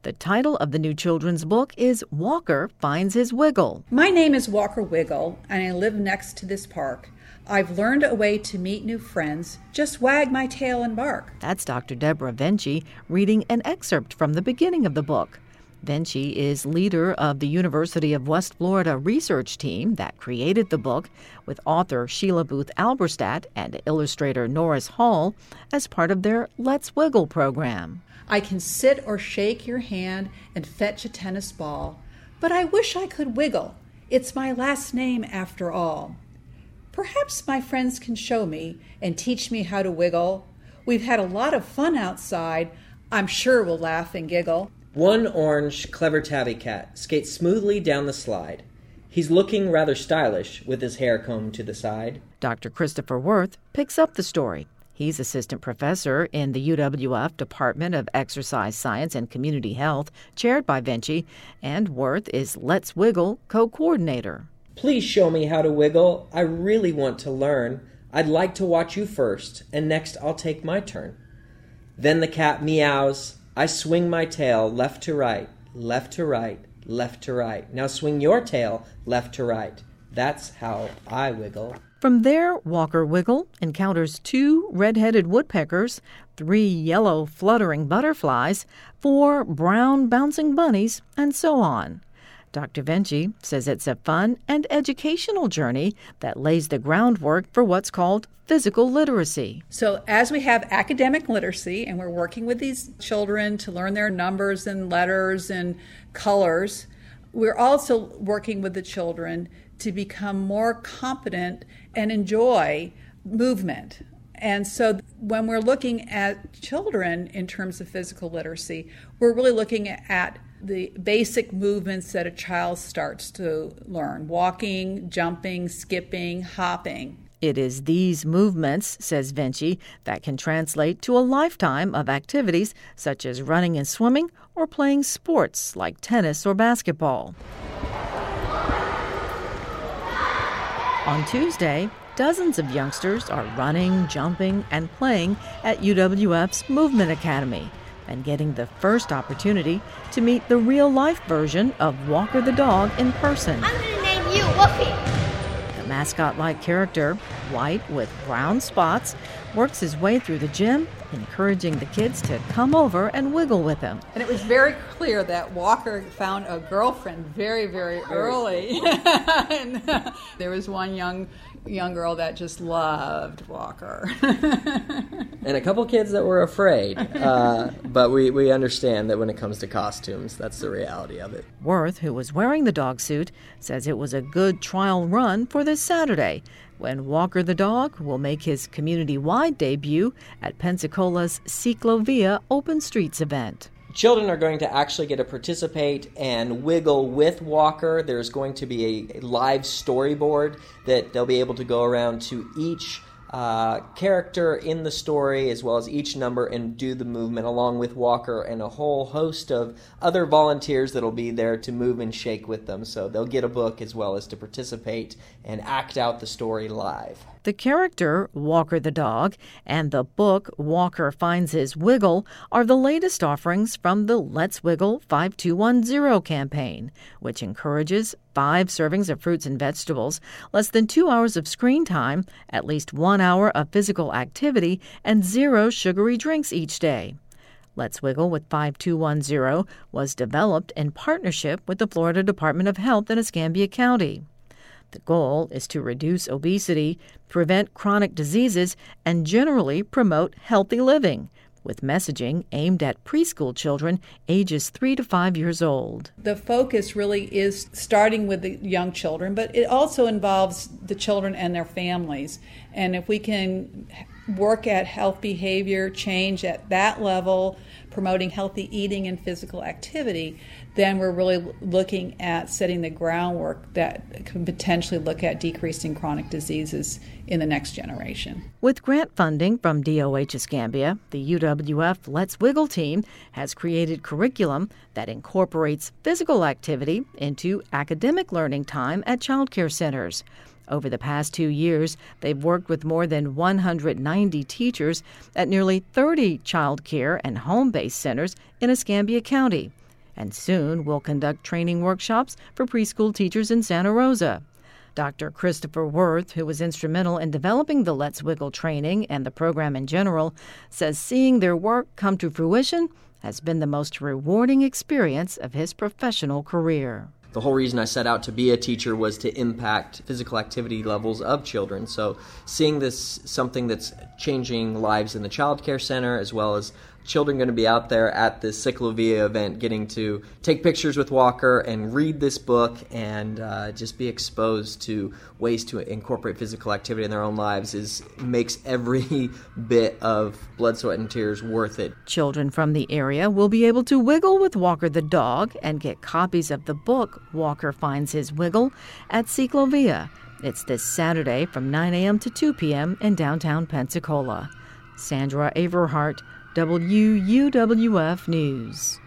The title of the new children's book is Walker Finds His Wiggle. My name is Walker Wiggle, and I live next to this park. I've learned a way to meet new friends. Just wag my tail and bark. That's Dr. Deborah Venci reading an excerpt from the beginning of the book. Venci is leader of the University of West Florida research team that created the book, with author Sheila Booth Alberstadt and illustrator Norris Hall as part of their Let's Wiggle program. I can sit or shake your hand and fetch a tennis ball, but I wish I could wiggle. It's my last name after all. Perhaps my friends can show me and teach me how to wiggle. We've had a lot of fun outside. I'm sure we'll laugh and giggle. One orange, clever tabby cat skates smoothly down the slide. He's looking rather stylish with his hair combed to the side. Dr. Christopher Worth picks up the story. He's assistant professor in the UWF Department of Exercise Science and Community Health, chaired by Venci, and Worth is Let's Wiggle co-coordinator. Please show me how to wiggle. I really want to learn. I'd like to watch you first, and next I'll take my turn. Then the cat meows. I swing my tail left to right, left to right, left to right. Now swing your tail left to right. That's how I wiggle. From there, Walker Wiggle encounters 2 red-headed woodpeckers, 3 yellow fluttering butterflies, 4 brown bouncing bunnies, and so on. Dr. Venci says it's a fun and educational journey that lays the groundwork for what's called physical literacy. So as we have academic literacy and we're working with these children to learn their numbers and letters and colors, we're also working with the children to become more competent and enjoy movement. And so when we're looking at children in terms of physical literacy, we're really looking at the basic movements that a child starts to learn: walking, jumping, skipping, hopping. It is these movements, says Venci, that can translate to a lifetime of activities such as running and swimming or playing sports like tennis or basketball. On Tuesday, dozens of youngsters are running, jumping, and playing at UWF's Movement Academy and getting the first opportunity to meet the real-life version of Walker the dog in person. I'm going to name you Whoopi. The mascot-like character, white with brown spots, works his way through the gym, encouraging the kids to come over and wiggle with him. And it was very clear that Walker found a girlfriend very, very early. And there was one young girl that just loved Walker. And a couple kids that were afraid. But we understand that when it comes to costumes, that's the reality of it. Worth, who was wearing the dog suit, says it was a good trial run for this Saturday, when Walker the dog will make his community-wide debut at Pensacola's Ciclovia Open Streets event. Children are going to actually get to participate and wiggle with Walker. There's going to be a live storyboard that they'll be able to go around to each character in the story as well as each number and do the movement along with Walker and a whole host of other volunteers that'll be there to move and shake with them. So they'll get a book as well as to participate and act out the story live. The character, Walker the dog, and the book, Walker Finds His Wiggle, are the latest offerings from the Let's Wiggle 5210 campaign, which encourages 5 servings of fruits and vegetables, less than 2 hours of screen time, at least 1 hour of physical activity, and 0 sugary drinks each day. Let's Wiggle with 5210 was developed in partnership with the Florida Department of Health in Escambia County. The goal is to reduce obesity, prevent chronic diseases, and generally promote healthy living, with messaging aimed at preschool children ages 3 to 5 years old. The focus really is starting with the young children, but it also involves the children and their families. And if we can work at health behavior change at that level, promoting healthy eating and physical activity, then we're really looking at setting the groundwork that can potentially look at decreasing chronic diseases in the next generation. With grant funding from DOH Escambia, the UWF Let's Wiggle team has created curriculum that incorporates physical activity into academic learning time at child care centers. Over the past 2 years, they've worked with more than 190 teachers at nearly 30 child care and home-based centers in Escambia County. and soon will conduct training workshops for preschool teachers in Santa Rosa. Dr. Christopher Worth, who was instrumental in developing the Let's Wiggle training and the program in general, says seeing their work come to fruition has been the most rewarding experience of his professional career. The whole reason I set out to be a teacher was to impact physical activity levels of children. So seeing this something that's changing lives in the child care center, as well as children going to be out there at this Ciclovia event getting to take pictures with Walker and read this book and just be exposed to ways to incorporate physical activity in their own lives makes every bit of blood, sweat, and tears worth it. Children from the area will be able to wiggle with Walker the dog and get copies of the book Walker Finds His Wiggle at Ciclovia. It's this Saturday from 9 a.m. to 2 p.m. in downtown Pensacola. Sandra Averhart, WUWF News.